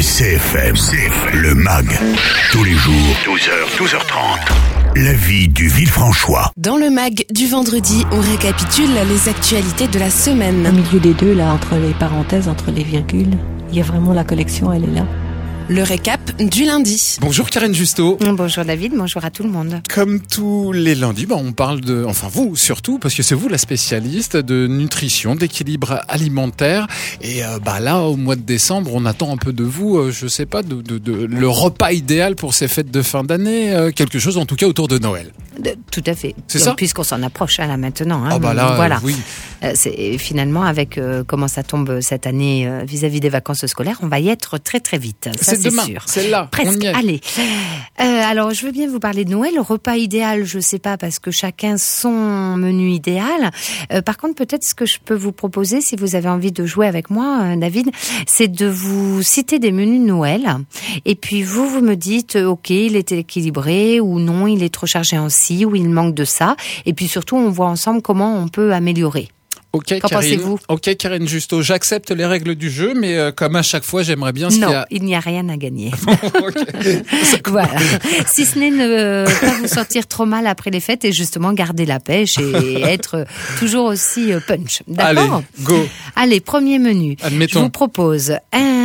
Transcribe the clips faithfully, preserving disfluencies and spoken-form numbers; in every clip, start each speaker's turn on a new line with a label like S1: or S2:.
S1: C F M, C F M, le M A G, tous les jours, douze heures, douze heures trente. La vie du Villefranchois.
S2: Dans le M A G du vendredi, on récapitule les actualités de la semaine.
S3: Au milieu des deux, là, entre les parenthèses, entre les virgules, il y a vraiment la collection, elle est là.
S2: Le récap du lundi.
S4: Bonjour Karen Justo.
S5: Bonjour David, bonjour à tout le monde.
S4: Comme tous les lundis, bah on parle de, enfin vous surtout, parce que c'est vous la spécialiste de nutrition, d'équilibre alimentaire. Et euh, bah là, au mois de décembre, on attend un peu de vous, euh, je sais pas, de, de, de le repas idéal pour ces fêtes de fin d'année, euh, quelque chose en tout cas autour de Noël.
S5: De, tout à fait.
S4: C'est
S5: Donc,
S4: ça.
S5: Puisqu'on s'en approche hein, là maintenant. Hein,
S4: Ah bah là,
S5: voilà.
S4: euh, oui.
S5: Euh, c'est finalement avec euh, comment ça tombe cette année euh, vis-à-vis des vacances scolaires, on va y être très très vite. Ça,
S4: C'est,
S5: c'est
S4: demain,
S5: sûr.
S4: c'est là.
S5: Presque.
S4: On y est.
S5: Allez. Euh, alors, je veux bien vous parler de Noël. Le repas idéal, je sais pas, parce que chacun son menu idéal. Euh, par contre, peut-être ce que je peux vous proposer, si vous avez envie de jouer avec moi, euh, David, c'est de vous citer des menus de Noël. Et puis vous, vous me dites, euh, ok, il est équilibré ou non, il est trop chargé en ci ou il manque de ça. Et puis surtout, on voit ensemble comment on peut améliorer.
S4: Ok,
S5: Qu'en
S4: Karine.
S5: pensez-vous ?
S4: Ok, Karen Justo. J'accepte les règles du jeu, mais euh, comme à chaque fois, j'aimerais bien ce
S5: Non,
S4: qu'il y a.
S5: il n'y a rien à gagner.
S4: Okay.
S5: Voilà. Si ce n'est ne pas vous sentir trop mal après les fêtes et justement garder la pêche et être toujours aussi punch. D'accord ?
S4: Allez, go.
S5: Allez, premier menu.
S4: Admettons.
S5: Je vous propose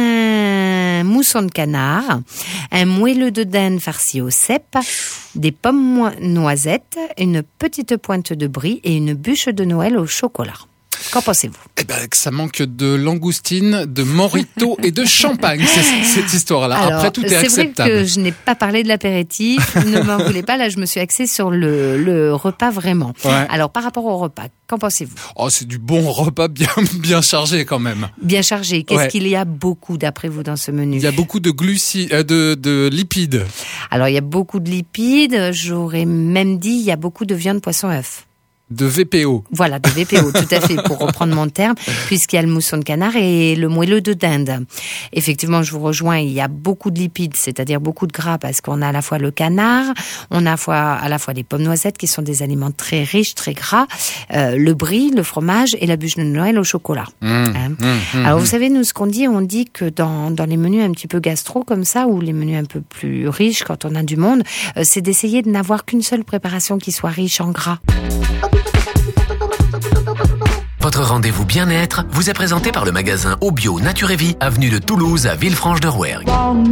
S5: un mousson de canard, un moelleux de dinde farci au cèpe, des pommes noisettes, une petite pointe de brie et une bûche de Noël au chocolat. Qu'en pensez-vous ?
S4: Eh ben, que ça manque de langoustine, de morito et de champagne, c'est, cette histoire-là.
S5: Alors,
S4: après, tout est,
S5: c'est
S4: acceptable.
S5: vrai que je n'ai pas parlé de l'apéritif, ne m'en voulez pas, là je me suis axée sur le, le repas vraiment.
S4: Ouais.
S5: Alors par rapport au repas, qu'en pensez-vous ?
S4: Oh, c'est du bon repas bien, bien chargé quand même.
S5: Bien chargé, qu'est-ce
S4: Ouais.
S5: qu'il y a beaucoup d'après vous dans ce menu ?
S4: Il y a beaucoup de glucides, euh, de, de lipides.
S5: Alors il y a beaucoup de lipides, j'aurais même dit il y a beaucoup de viande, poisson, œuf.
S4: De V P O.
S5: Voilà, de V P O, tout à fait, pour reprendre mon terme, puisqu'il y a le mousson de canard et le moelleux de dinde. Effectivement, je vous rejoins, il y a beaucoup de lipides, c'est-à-dire beaucoup de gras, parce qu'on a à la fois le canard, on a à la fois, à la fois les pommes noisettes, qui sont des aliments très riches, très gras, euh, le brie, le fromage et la bûche de Noël au chocolat.
S4: Mmh,
S5: Hein.
S4: mmh, mmh,
S5: Alors,
S4: mmh.
S5: vous savez, nous, ce qu'on dit, on dit que dans, dans les menus un petit peu gastro, comme ça, ou les menus un peu plus riches, quand on a du monde, euh, c'est d'essayer de n'avoir qu'une seule préparation qui soit riche en gras.
S6: Votre rendez-vous bien-être vous est présenté par le magasin Obio Nature et Vie, avenue de Toulouse à Villefranche-de-Rouergue.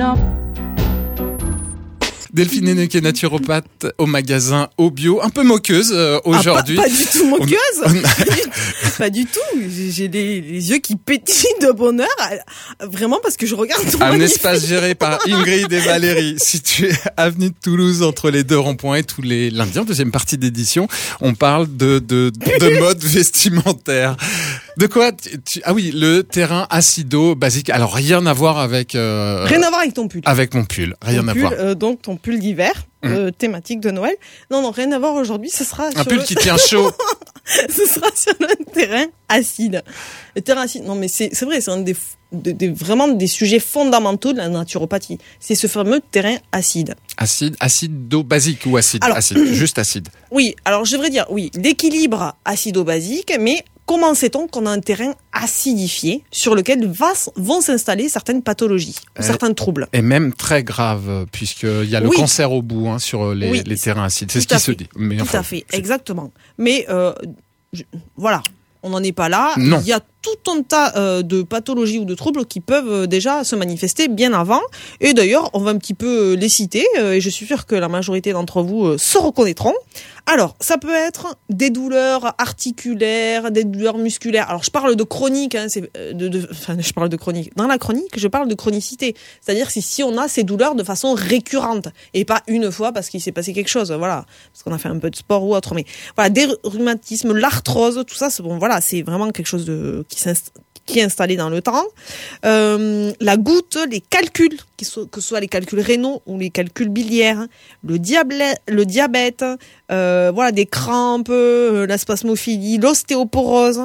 S4: Delphine Henneque est naturopathe au magasin Obio, un peu moqueuse euh, aujourd'hui.
S7: Ah, pas, pas du tout moqueuse.
S4: On- on a-
S7: pas, du, pas du tout. J'ai j'ai des, les yeux qui pétillent de bonheur. Vraiment parce que je regarde ton
S4: Un
S7: magnifique-
S4: espace géré par Ingrid et Valérie, situé avenue de Toulouse entre les deux ronds-points, et tous les lundis en deuxième partie d'édition, on parle de de, de mode vestimentaire. De quoi tu, tu- Ah oui, le terrain acido basique. Alors rien à voir avec euh,
S7: Rien à voir avec ton pull.
S4: avec mon pull, rien
S7: Ton
S4: à
S7: pull,
S4: voir.
S7: euh, donc ton pull d'hiver,
S4: Mmh.
S7: euh, thématique de Noël. Non, non, rien à voir aujourd'hui. Ce sera
S4: Un
S7: sur
S4: pull
S7: le...
S4: qui tient chaud.
S7: ce sera sur le terrain acide. Le terrain acide. Non, mais c'est c'est vrai, c'est un des, des, des- vraiment des sujets fondamentaux de la naturopathie. C'est ce fameux terrain acide.
S4: Acide, acido basique ou acide,
S7: Alors-
S4: acide, juste acide.
S7: Oui, alors je devrais dire, oui, l'équilibre acido-basique, mais comment sait-on qu'on a un terrain acidifié sur lequel va, vont s'installer certaines pathologies, ou
S4: Euh,
S7: certains troubles?
S4: Et même très grave, puisqu'il y a le
S7: Oui.
S4: cancer au bout hein, sur les,
S7: Oui.
S4: les terrains acides. C'est ce
S7: Tout à
S4: qui se
S7: fait.
S4: dit. Mais
S7: Tout
S4: enfin,
S7: à fait,
S4: c'est-
S7: exactement. Mais euh, je- voilà, on n'en est pas là.
S4: Non.
S7: Il y a tout un tas euh, de pathologies ou de troubles qui peuvent euh, déjà se manifester bien avant. Et d'ailleurs, on va un petit peu euh, les citer, euh, et je suis sûre que la majorité d'entre vous euh, se reconnaîtront. Alors, ça peut être des douleurs articulaires, des douleurs musculaires. Alors, je parle de chronique, hein, c'est euh, de, de, enfin, je parle de chronique. Dans la chronique, je parle de chronicité. C'est-à-dire si, si on a ces douleurs de façon récurrente et pas une fois parce qu'il s'est passé quelque chose, voilà, parce qu'on a fait un peu de sport ou autre. Mais voilà, des rhumatismes, l'arthrose, tout ça, c'est bon, voilà, c'est vraiment quelque chose de qui s'inst- qui est installé dans le temps. Euh, la goutte, les calculs, qui so- que ce soit les calculs rénaux ou les calculs biliaires, le, diable- le diabète, euh, voilà, des crampes, euh, la spasmophilie, l'ostéoporose,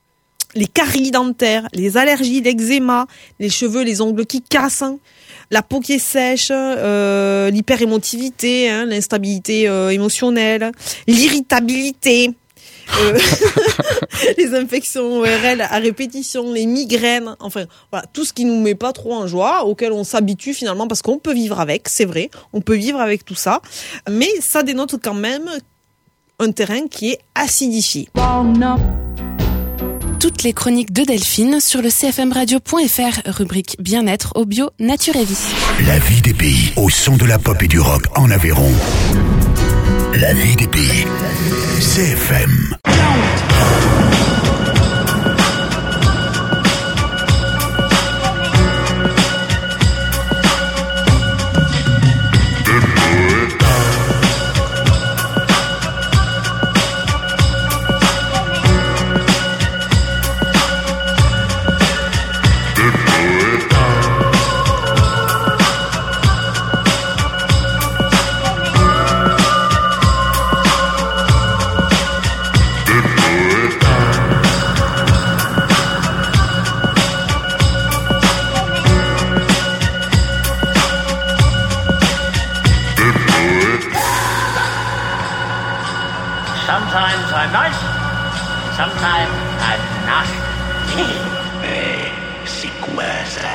S7: les caries dentaires, les allergies, l'eczéma, les cheveux, les ongles qui cassent, la peau qui est sèche, euh, l'hyperémotivité, hein, l'instabilité euh, émotionnelle, l'irritabilité, euh, les infections O R L à répétition, les migraines, enfin voilà, tout ce qui nous met pas trop en joie, auquel on s'habitue finalement parce qu'on peut vivre avec, c'est vrai, on peut vivre avec tout ça, mais ça dénote quand même un terrain qui est acidifié.
S2: Toutes les chroniques de Delphine sur le c f m radio point f r, rubrique bien-être au bio, nature et vie.
S1: La vie des pays au son de la pop et du rock en Aveyron. La vie des pays. C F M.
S8: Sometimes I'm nice, sometimes I'm not.
S1: Mais c'est quoi ça?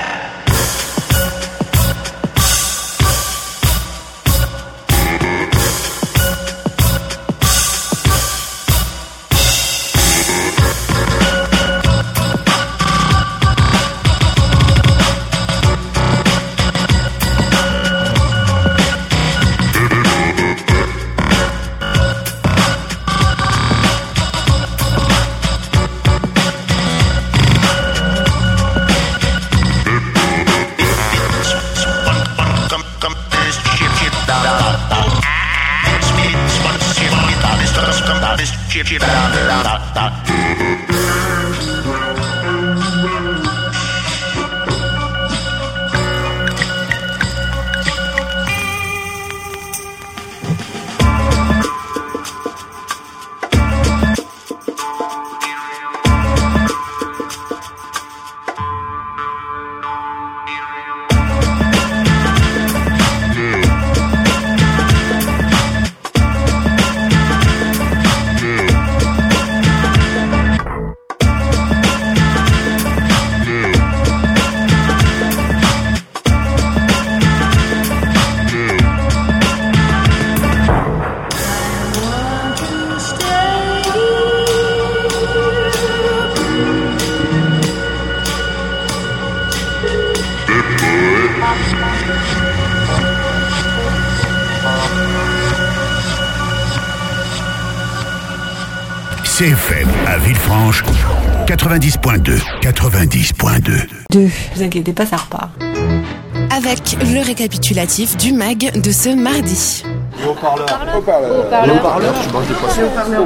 S1: C F M à Villefranche, quatre-vingt-dix point deux. quatre-vingt-dix point deux.
S3: Deux. Vous inquiétez pas, ça repart.
S2: Avec le récapitulatif du mag de ce mardi.
S9: Les haut-parleurs. Les haut-parleurs, tu manges des poissons.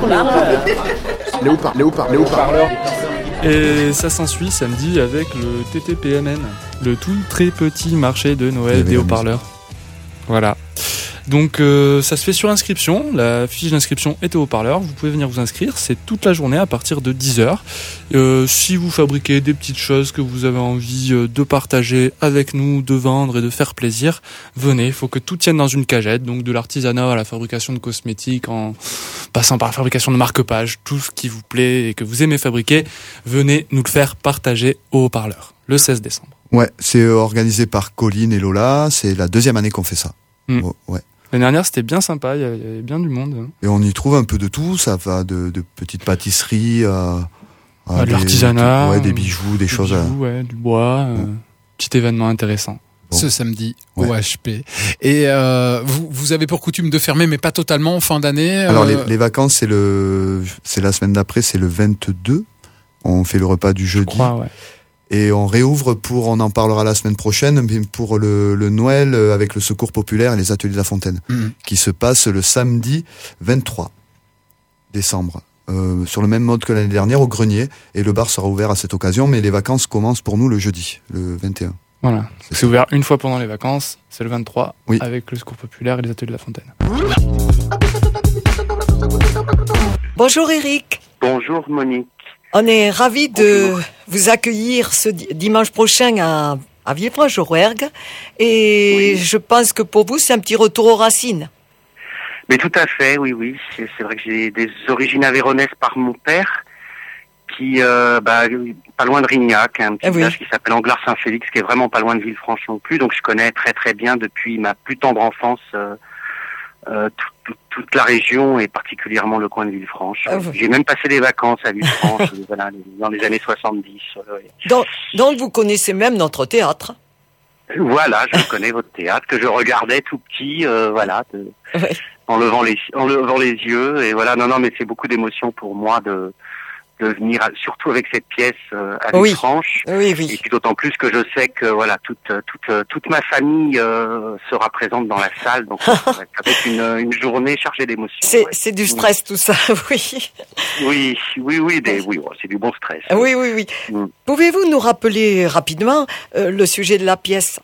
S9: Les haut-parleurs. Les haut-parleurs. Les haut-parleurs.
S10: Et ça s'ensuit samedi avec le T T P M N, le tout très petit marché de Noël des haut-parleurs. Voilà. Donc euh, ça se fait sur inscription, la fiche d'inscription est au haut-parleur, vous pouvez venir vous inscrire, c'est toute la journée à partir de dix heures. Euh, si vous fabriquez des petites choses que vous avez envie de partager avec nous, de vendre et de faire plaisir, venez, il faut que tout tienne dans une cagette, donc de l'artisanat à la fabrication de cosmétiques, en passant par la fabrication de marque-pages, tout ce qui vous plaît et que vous aimez fabriquer, venez nous le faire partager au haut-parleur, le seize décembre.
S11: Ouais, c'est organisé par Colline et Lola, c'est la deuxième année qu'on fait ça.
S10: Mmh.
S11: Oh, ouais.
S10: L'année dernière, c'était bien sympa, il y avait bien du monde.
S11: Et on y trouve un peu de tout, ça va de, de petites pâtisseries à,
S10: à de l'artisanat,
S11: ouais, des bijoux, des, des choses,
S10: bijoux, à... ouais, du bois, ouais. euh, petit événement intéressant.
S4: Bon. Ce samedi ouais. au H P. Et euh, vous, vous avez pour coutume de fermer, mais pas totalement en fin d'année.
S11: Alors
S4: euh...
S11: les, les vacances, c'est le, c'est la semaine d'après, c'est le vingt-deux. On fait le repas du jeudi.
S10: Je crois, ouais.
S11: Et on réouvre pour, on en parlera la semaine prochaine, mais pour le, le Noël avec le Secours Populaire et les Ateliers de la Fontaine, mmh. qui se passe le samedi vingt-trois décembre, euh, sur le même mode que l'année dernière au Grenier, et le bar sera ouvert à cette occasion, mais les vacances commencent pour nous le jeudi, le vingt et un.
S10: Voilà, c'est, c'est ouvert une fois pendant les vacances, c'est le vingt-trois,
S11: oui.
S10: avec le Secours Populaire et les Ateliers de la Fontaine.
S12: Bonjour Eric.
S13: Bonjour Monique.
S12: On est ravis de vous accueillir ce dimanche prochain à, à Villefranche-au-Rouergue. Et oui. Je pense que pour vous, c'est un petit retour aux racines.
S13: Mais tout à fait, oui, oui. C'est, c'est vrai que j'ai des origines aveyronaises par mon père, qui, euh, bah, pas loin de Rignac, un petit
S12: ah oui.
S13: village qui s'appelle Anglars-Saint-Félix, qui est vraiment pas loin de Villefranche non plus. Donc je connais très très bien depuis ma plus tendre enfance euh, euh, tout, tout, toute la région et particulièrement le coin de Villefranche.
S12: Ah oui.
S13: J'ai même passé des vacances à Villefranche voilà, dans les années soixante-dix. Ouais.
S12: Donc, donc vous connaissez même notre théâtre.
S13: Voilà, je connais votre théâtre que je regardais tout petit, euh, voilà, de,
S12: ouais.
S13: en levant les en levant les yeux et voilà. Non, non, mais c'est beaucoup d'émotion pour moi de de venir, à, surtout avec cette pièce euh, à Villefranche.
S12: Oui. oui, oui.
S13: Et puis d'autant plus que je sais que voilà toute toute toute ma famille euh, sera présente dans la salle, donc ça va être une une journée chargée d'émotions.
S12: C'est
S13: ouais.
S12: c'est du stress tout ça, oui.
S13: Oui, oui, oui, des, oui, ouais, c'est du bon stress.
S12: Oui, oui, oui. Mm. Pouvez-vous nous rappeler rapidement euh, le sujet de la pièce?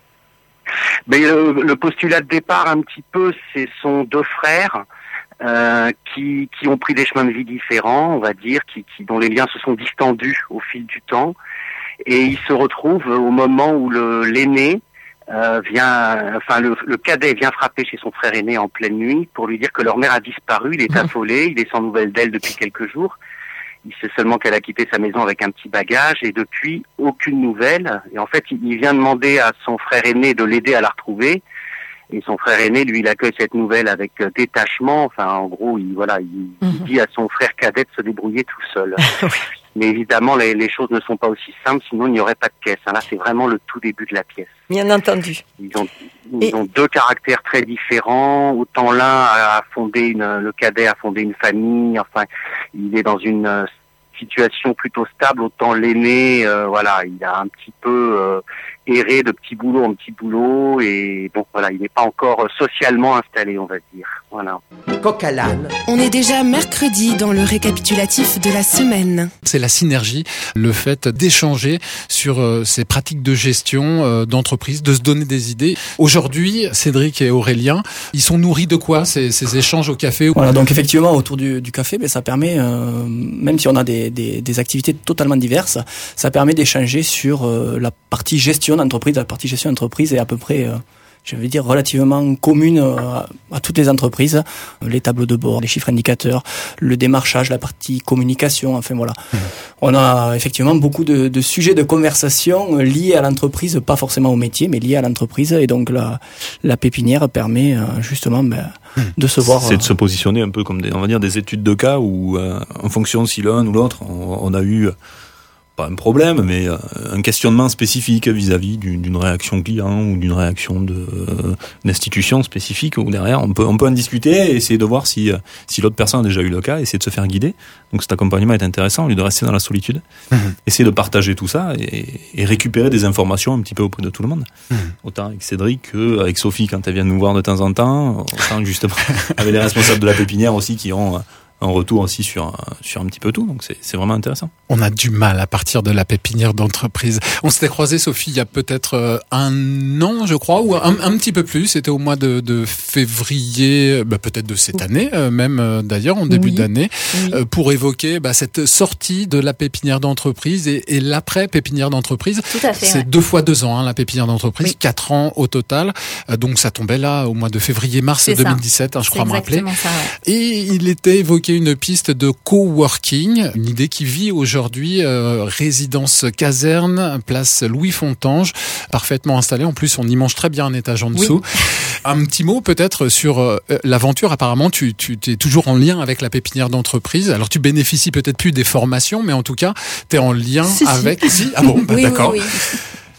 S13: Mais le, le postulat de départ, un petit peu, ce sont deux frères. Euh, qui, qui ont pris des chemins de vie différents, on va dire, qui, qui, dont les liens se sont distendus au fil du temps, et ils se retrouvent au moment où le, l'aîné euh, vient, enfin le, le cadet vient frapper chez son frère aîné en pleine nuit pour lui dire que leur mère a disparu. Il est affolé, il est sans nouvelles d'elle depuis quelques jours. Il sait seulement qu'elle a quitté sa maison avec un petit bagage et depuis aucune nouvelle. Et en fait, il vient demander à son frère aîné de l'aider à la retrouver. Et son frère aîné, lui, il accueille cette nouvelle avec euh, détachement. Enfin, en gros, il voilà, il, mm-hmm. il dit à son frère cadet de se débrouiller tout seul. Mais évidemment, les, les choses ne sont pas aussi simples, sinon il n'y aurait pas de pièce. Hein. Là, c'est vraiment le tout début de la pièce.
S12: Bien entendu.
S13: Ils ont, ils Et... ont deux caractères très différents. Autant l'un a fondé une, le cadet a fondé une famille. Enfin, il est dans une euh, situation plutôt stable. Autant l'aîné, euh, voilà, il a un petit peu euh, erré de petit boulot en petit boulot et bon voilà, il n'est pas encore socialement installé, on va dire. Voilà.
S2: Coq à l'âne. On est déjà mercredi dans le récapitulatif de la semaine.
S4: C'est la synergie, le fait d'échanger sur euh, ces pratiques de gestion euh, d'entreprise, de se donner des idées. Aujourd'hui, Cédric et Aurélien, ils sont nourris de quoi ces, ces échanges au café?
S14: Voilà, donc effectivement autour du, du café, ben, ça permet, euh, même si on a des, des, des activités totalement diverses, ça permet d'échanger sur euh, la partie gestion d'entreprise. La partie gestion d'entreprise est à peu près, euh, je vais dire, relativement commune euh, à toutes les entreprises. Les tableaux de bord, les chiffres indicateurs, le démarchage, la partie communication, enfin voilà. Mmh. On a effectivement beaucoup de, de sujets de conversation liés à l'entreprise, pas forcément au métier, mais liés à l'entreprise. Et donc la, la pépinière permet euh, justement ben, mmh. de se voir.
S15: C'est de se positionner un peu comme des, on va dire, des études de cas où, euh, en fonction si l'un ou l'autre, on, on a eu pas un problème, mais un questionnement spécifique vis-à-vis d'une réaction client ou d'une réaction de euh, d'institution spécifique, où derrière on peut on peut en discuter et essayer de voir si si l'autre personne a déjà eu le cas, essayer de se faire guider. Donc cet accompagnement est intéressant au lieu de rester dans la solitude. Mmh. Essayer de partager tout ça et, et récupérer des informations un petit peu auprès de tout le monde. Mmh. Autant avec Cédric qu'avec Sophie quand elle vient nous voir de temps en temps, autant justement avec les responsables de la pépinière aussi qui ont un retour aussi sur sur un petit peu tout, donc c'est c'est vraiment intéressant.
S4: On a du mal à partir de la pépinière d'entreprise. On s'était croisé, Sophie, il y a peut-être un an, je crois, ou un, un petit peu plus. C'était au mois de, de février, bah peut-être de cette année, même d'ailleurs en début oui. d'année, oui. pour évoquer bah, cette sortie de la pépinière d'entreprise et, et l'après pépinière d'entreprise.
S5: Tout à fait.
S4: C'est ouais. deux fois deux ans hein, la pépinière d'entreprise, oui. quatre ans au total. Donc ça tombait là au mois de février-mars deux mille dix-sept, hein, je crois me rappeler.
S5: Ça, ouais.
S4: Et il était évoqué une piste de coworking, une idée qui vit aujourd'hui, euh, résidence caserne, place Louis Fontange, parfaitement installée. En plus, on y mange très bien un étage en dessous. Oui. Un petit mot peut-être sur euh, l'aventure. Apparemment, tu, tu es toujours en lien avec la pépinière d'entreprise. Alors, tu bénéficies peut-être plus des formations, mais en tout cas, tu es en lien
S16: si,
S4: avec...
S16: Si.
S4: Si ah bon, bah,
S16: oui,
S4: d'accord.
S16: Oui, oui.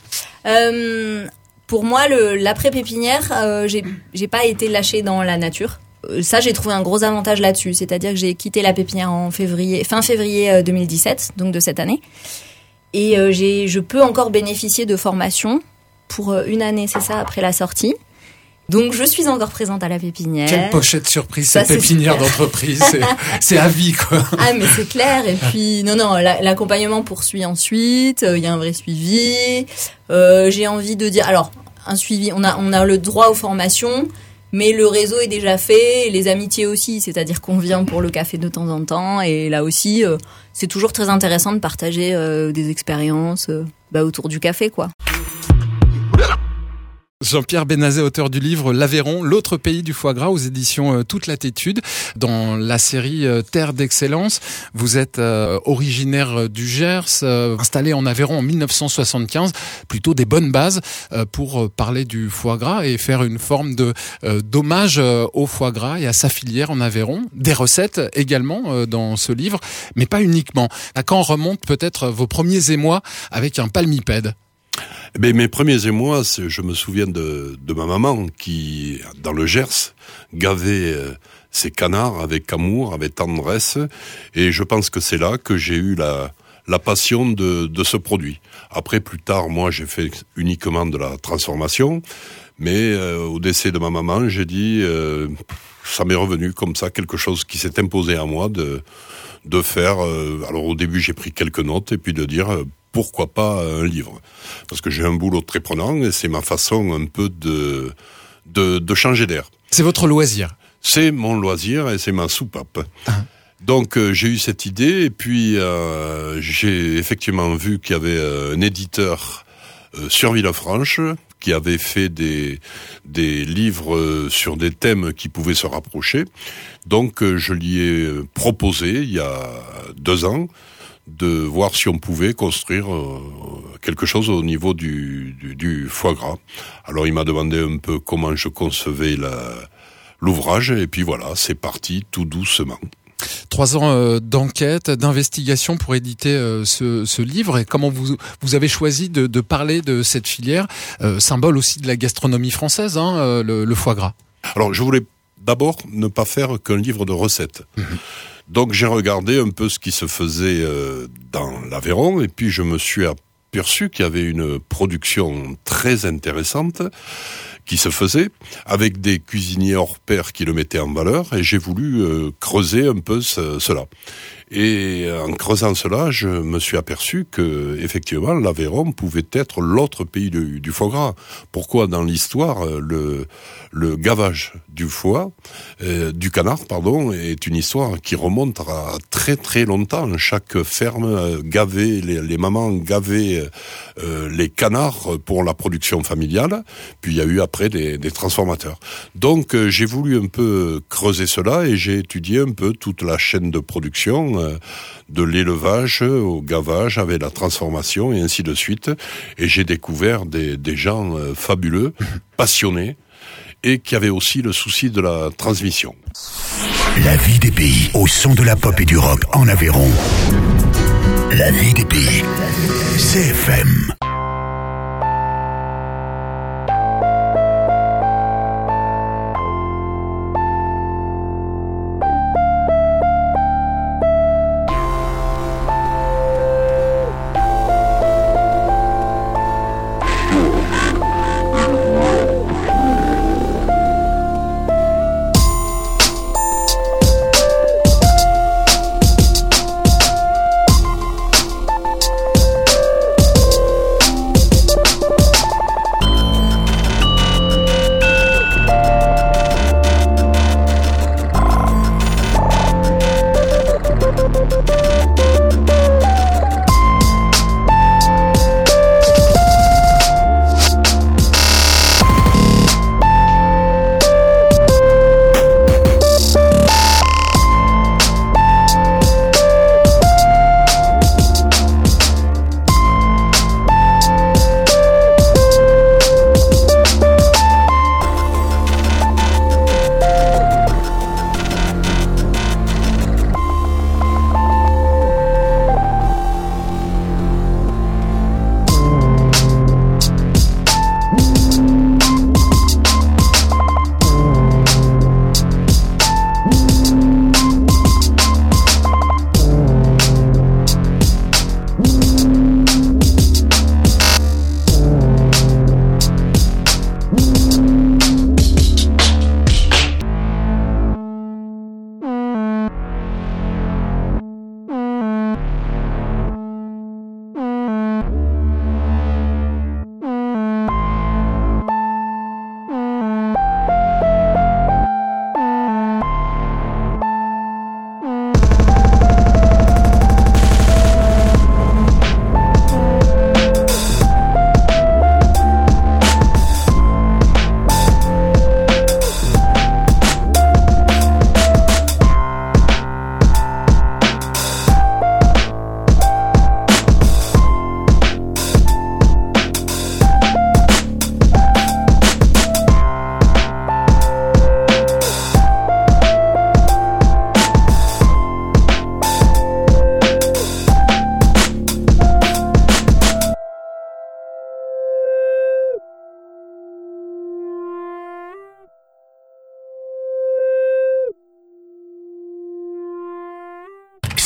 S16: euh, pour moi, le, l'après-pépinière, euh, j'ai, j'ai pas été lâchée dans la nature. Ça, j'ai trouvé un gros avantage là-dessus, c'est-à-dire que j'ai quitté la pépinière en février, fin février deux mille dix-sept, donc de cette année, et euh, j'ai, je peux encore bénéficier de formations pour une année, c'est ça, après la sortie. Donc, je suis encore présente à la pépinière.
S4: Quelle pochette surprise, cette pépinière d'entreprise, c'est, c'est à vie, quoi.
S16: Ah, mais c'est clair. Et puis, non, non, la, l'accompagnement poursuit ensuite. Il euh, y a un vrai suivi. Euh, j'ai envie de dire, alors, un suivi. On a, on a le droit aux formations. Mais le réseau est déjà fait, et les amitiés aussi, c'est-à-dire qu'on vient pour le café de temps en temps, et là aussi, euh, c'est toujours très intéressant de partager euh, des expériences euh, bah, autour du café, quoi.
S4: Jean-Pierre Bénazet, auteur du livre L'Aveyron, l'autre pays du foie gras aux éditions euh, Toute Latitude. Dans la série euh, Terre d'Excellence, vous êtes euh, originaire du Gers, euh, installé en Aveyron en mille neuf cent soixante-quinze. Plutôt des bonnes bases euh, pour euh, parler du foie gras et faire une forme de euh, d'hommage euh, au foie gras et à sa filière en Aveyron. Des recettes également euh, dans ce livre, mais pas uniquement. À quand remontent peut-être vos premiers émois avec un palmipède?
S17: Eh bien, mes premiers émois, c'est, je me souviens de, de ma maman qui, dans le Gers, gavait euh, ses canards avec amour, avec tendresse, et je pense que c'est là que j'ai eu la, la passion de, de ce produit. Après, plus tard, moi, j'ai fait uniquement de la transformation, mais euh, au décès de ma maman, j'ai dit, euh, ça m'est revenu comme ça, quelque chose qui s'est imposé à moi de, de faire. Euh, alors au début, j'ai pris quelques notes, et puis de dire... Euh, pourquoi pas un livre? Parce que j'ai un boulot très prenant et c'est ma façon un peu de, de, de changer d'air. C'est votre loisir? C'est mon loisir et c'est ma soupape. Ah. Donc euh, j'ai eu cette idée et puis euh, j'ai effectivement vu qu'il y avait euh, un éditeur euh, sur Villefranche qui avait fait des, des livres euh, sur des thèmes qui pouvaient se rapprocher. Donc euh, je lui ai proposé il y a deux ans de voir si on pouvait construire euh, quelque chose au niveau du, du, du foie gras. Alors il m'a demandé un peu comment je concevais la, l'ouvrage, et puis voilà, c'est parti tout doucement. Trois ans euh, d'enquête, d'investigation pour éditer euh, ce, ce livre, et comment vous, vous avez choisi de, de parler de cette filière, euh, symbole aussi de la gastronomie française, hein, euh, le, le foie gras. Alors je voulais d'abord ne pas faire qu'un livre de recettes. Mmh. Donc j'ai regardé un peu ce qui se faisait euh, dans l'Aveyron, et puis je me suis aperçu qu'il y avait une production très intéressante qui se faisait, avec des cuisiniers hors pair qui le mettaient en valeur, et j'ai voulu euh, creuser un peu ce, cela. Et en creusant cela, je me suis aperçu que, effectivement, l'Aveyron pouvait être l'autre pays du, du foie gras. Pourquoi, dans l'histoire, le, le gavage du foie, euh, du canard, pardon, est une histoire qui remonte à très très longtemps. Chaque ferme gavait, les, les mamans gavaient euh, les canards pour la production familiale, puis il y a eu après des, des transformateurs. Donc, euh, j'ai voulu un peu creuser cela et j'ai étudié un peu toute la chaîne de production, de l'élevage au gavage avec la transformation et ainsi de suite. Et j'ai découvert des, des gens euh, fabuleux, passionnés, et qui avaient aussi le souci de la transmission.
S1: La vie des pays au son de la pop et du rock en Aveyron. La vie des pays. C F M.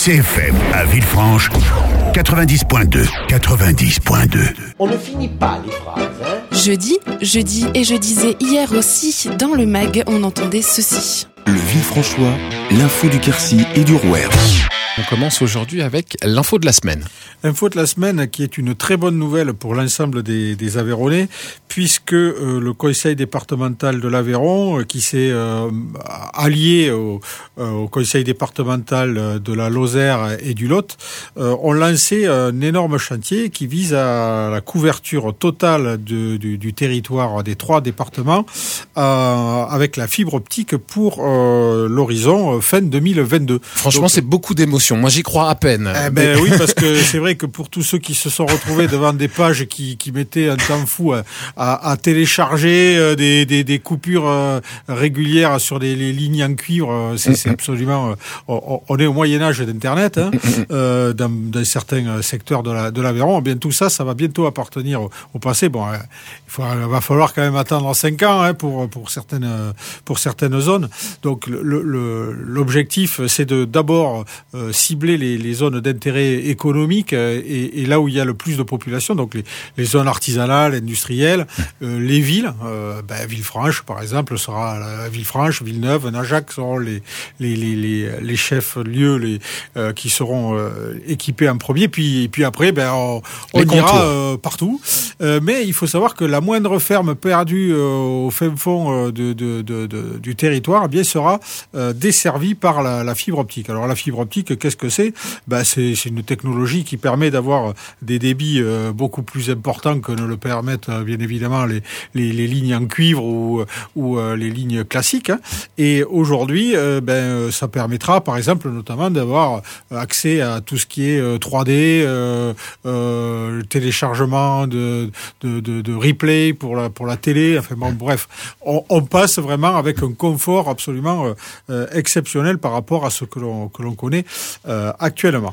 S1: C F M à Villefranche, quatre-vingt-dix point deux. quatre-vingt-dix point deux.
S18: On ne finit pas les phrases, hein.
S2: Jeudi, jeudi et je disais hier aussi, dans le mag, on entendait ceci.
S19: Le Villefranchois, l'info du Quercy et du Rouergue.
S4: On commence aujourd'hui avec l'info de la semaine.
S20: Info de la semaine qui est une très bonne nouvelle pour l'ensemble des, des Aveyronnais, puisque euh, le conseil départemental de l'Aveyron, euh, qui s'est euh, allié au, euh, au conseil départemental de la Lozère et du Lot, euh, ont lancé un énorme chantier qui vise à la couverture totale de, du, du territoire des trois départements euh, avec la fibre optique pour euh, l'horizon fin deux mille vingt-deux.
S4: Franchement,
S20: Donc,
S4: c'est beaucoup d'émotions. Moi, j'y crois à peine.
S20: Eh ben oui, parce que c'est vrai que pour tous ceux qui se sont retrouvés devant des pages qui, qui mettaient un temps fou à, à, à télécharger des, des, des coupures régulières sur les, les lignes en cuivre, c'est, c'est absolument... On, on est au Moyen-Âge d'Internet, hein, euh, dans, dans certains secteurs de, la, de l'Aveyron. Bien, tout ça, ça va bientôt appartenir au, au passé. Bon, il, faut, il va falloir quand même attendre cinq ans hein, pour, pour, certaines, pour certaines zones. Donc, le, le, l'objectif, c'est de d'abord... Euh, cibler les, les zones d'intérêt économique euh, et, et là où il y a le plus de population, donc les, les zones artisanales, industrielles, euh, les villes. Euh, ben, Villefranche, par exemple, sera la Villefranche, Villeneuve, Najac seront les les les les, les chefs lieux les euh, qui seront euh, équipés en premier. Puis et puis après, ben on, on ira euh, partout. Euh, mais il faut savoir que la moindre ferme perdue euh, au fin fond euh, de, de, de, de du territoire, eh bien sera euh, desservie par la, la fibre optique. Alors la fibre optique, qu'est-ce que c'est ? Ben, c'est, c'est une technologie qui permet d'avoir des débits euh, beaucoup plus importants que ne le permettent euh, bien évidemment les, les, les lignes en cuivre ou, ou euh, les lignes classiques. Hein. Et aujourd'hui, euh, ben, ça permettra par exemple notamment d'avoir accès à tout ce qui est euh, trois D, euh, euh, téléchargement de, de, de, de replay pour la, pour la télé. Enfin bon, bref, on, on passe vraiment avec un confort absolument euh, exceptionnel par rapport à ce que l'on, que l'on connaît Euh, actuellement.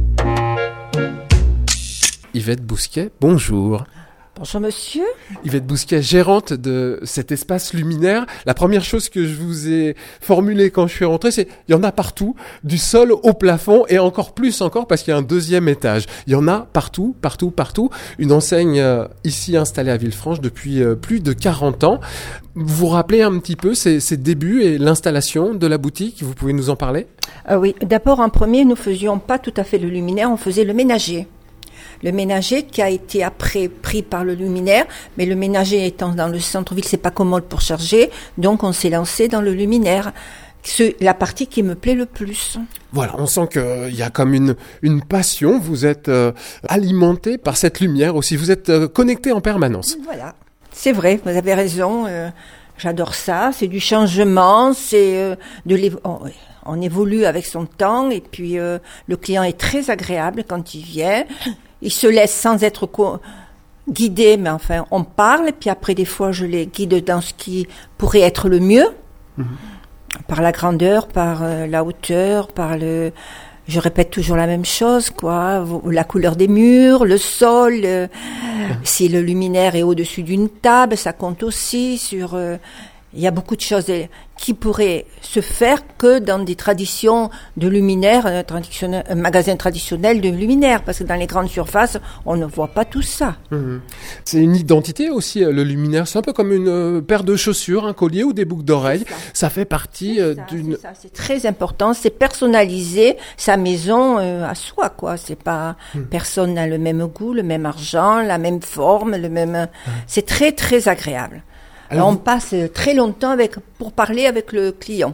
S21: Yvette Bousquet, bonjour.
S12: Bonjour monsieur.
S21: Yvette Bousquet, gérante de cet espace luminaire. La première chose que je vous ai formulée quand je suis rentré, c'est il y en a partout, du sol au plafond et encore plus encore parce qu'il y a un deuxième étage. Il y en a partout, partout, partout. Une enseigne euh, ici installée à Villefranche depuis euh, plus de quarante ans. Vous vous rappelez un petit peu ces, ces débuts et l'installation de la boutique? Vous pouvez nous en parler?
S12: euh, Oui, d'abord en premier, nous faisions pas tout à fait le luminaire, on faisait le ménager. Le ménager qui a été après pris par le luminaire, mais le ménager étant dans le centre-ville, c'est pas commode pour charger, donc on s'est lancé dans le luminaire. C'est la partie qui me plaît le plus.
S21: Voilà, on sent qu'il y a comme une, une passion, vous êtes euh, alimenté par cette lumière aussi, vous êtes euh, connecté en permanence.
S12: Voilà, c'est vrai, vous avez raison, euh, j'adore ça, c'est du changement, c'est euh, de l'évo- on, on évolue avec son temps et puis euh, le client est très agréable quand il vient. Il se laisse sans être co- guidé, mais enfin, on parle. Et puis après, des fois, je les guide dans ce qui pourrait être le mieux. Mmh. Par la grandeur, par euh, la hauteur, par le... Je répète toujours la même chose, quoi. La couleur des murs, le sol. Euh, mmh. Si le luminaire est au-dessus d'une table, ça compte aussi sur... Euh, il y a beaucoup de choses qui pourraient se faire que dans des traditions de luminaires, un, traditionnel, un magasin traditionnel de luminaires, parce que dans les grandes surfaces, on ne voit pas tout ça.
S21: Mmh. C'est une identité aussi, le luminaire. C'est un peu comme une paire de chaussures, un collier ou des boucles d'oreilles. Ça. ça fait partie
S12: c'est ça,
S21: d'une...
S12: C'est, ça, c'est très important. C'est personnaliser sa maison euh, à soi, quoi. C'est pas... Mmh. Personne n'a le même goût, le même argent, la même forme, le même... Mmh. C'est très, très agréable. Alors, on passe très longtemps avec, pour parler avec le client.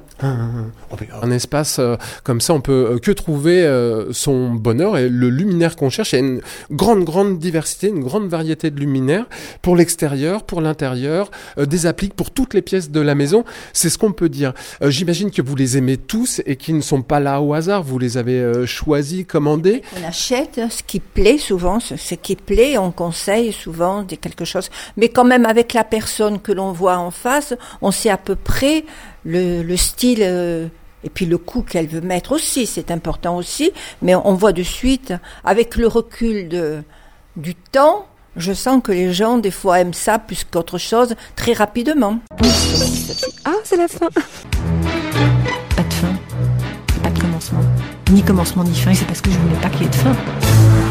S21: Un espace euh, comme ça, on peut euh, que trouver euh, son bonheur et le luminaire qu'on cherche. Il y a une grande, grande diversité, une grande variété de luminaires pour l'extérieur, pour l'intérieur, euh, des appliques pour toutes les pièces de la maison. C'est ce qu'on peut dire. Euh, j'imagine que vous les aimez tous et qu'ils ne sont pas là au hasard. Vous les avez euh, choisis, commandés.
S12: On achète ce qui plaît souvent, ce, ce qui plaît, on conseille souvent des quelque chose. Mais quand même avec la personne que l'on on voit en face, on sait à peu près le, le style euh, et puis le coût qu'elle veut mettre aussi, c'est important aussi, mais on voit de suite, avec le recul de, du temps, je sens que les gens des fois aiment ça plus qu'autre chose très rapidement.
S3: Ah, c'est la fin. Pas de fin, pas de commencement. ni commencement ni fin, c'est parce que je voulais pas qu'il y ait de fin.